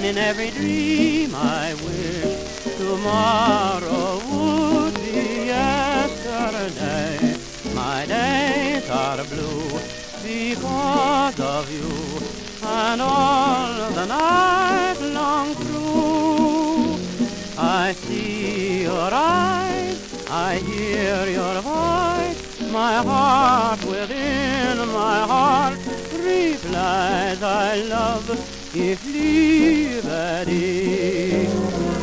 And in every dream I wish tomorrow would be yesterday. My days are blue because of you, and all the night long through I see your eyes, I hear your voice. My heart within my heart replies, I love if liebe dich.